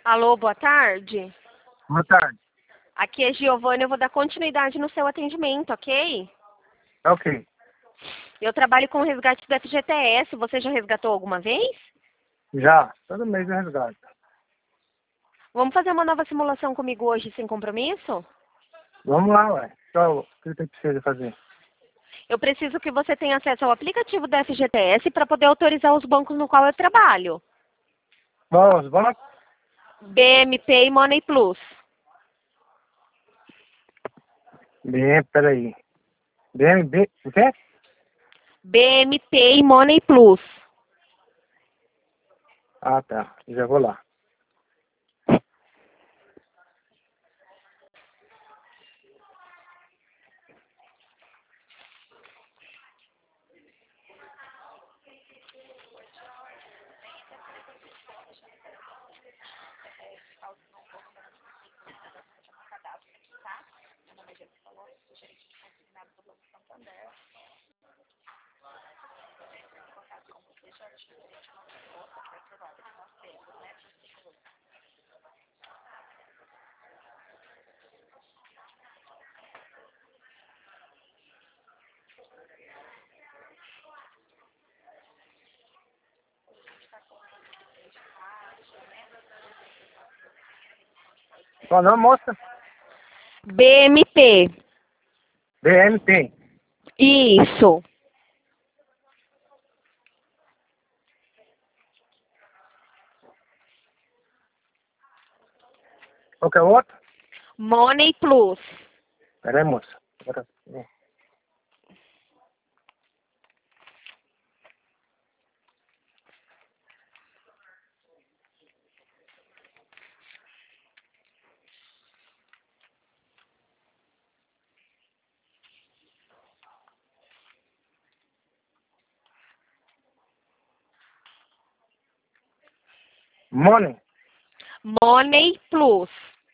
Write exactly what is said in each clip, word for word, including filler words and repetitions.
Alô, boa tarde. Boa tarde. Aqui é Giovana, eu vou dar continuidade no seu atendimento, ok? Ok. Eu trabalho com resgate do F G T S, você já resgatou alguma vez? Já. Todo mês eu resgato. Vamos fazer uma nova simulação comigo hoje sem compromisso? Vamos lá, ué. Qual o que você precisa fazer? Eu preciso que você tenha acesso ao aplicativo do F G T S para poder autorizar os bancos no qual eu trabalho. Vamos, vamos. B M P e Money Plus. Bem, peraí. Bem, bem, o quê? B M P e Money Plus. Ah, tá. Já vou lá. Qual o nome, moça? B M P. B M P. Isso. Qual que é o outro? Money Plus. Peraí, moça. Agora- Money. Money Plus.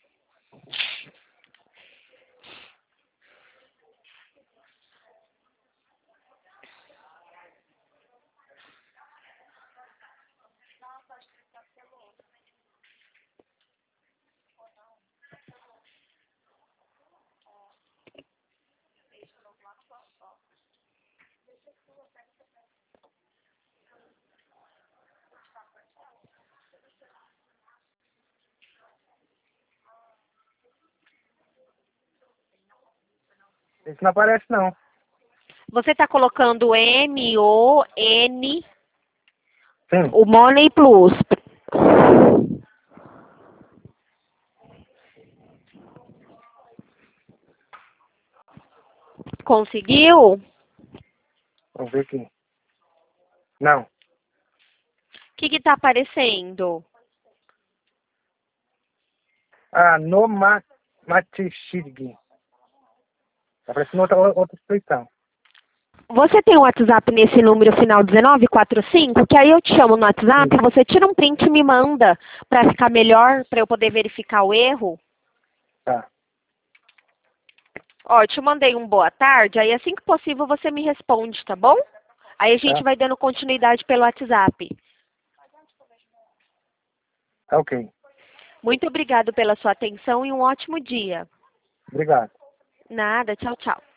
Isso não aparece, não. Você está colocando M O N, Sim. o Money Plus. Conseguiu? O Vamos ver aqui. Não. que que tá aparecendo? Ah, no ma Matishig. Tá aparecendo outra, outra expressão. Você tem um WhatsApp nesse número final dezenove quarenta e cinco? Que aí eu te chamo no WhatsApp, Sim. você tira um print e me manda para ficar melhor, para eu poder verificar o erro. Tá. Ó, eu te mandei um boa tarde, aí assim que possível você me responde, tá bom? Aí a gente Tá. vai dando continuidade pelo WhatsApp. Tá ok. Muito obrigado pela sua atenção e um ótimo dia. Obrigado. Nada, tchau, tchau.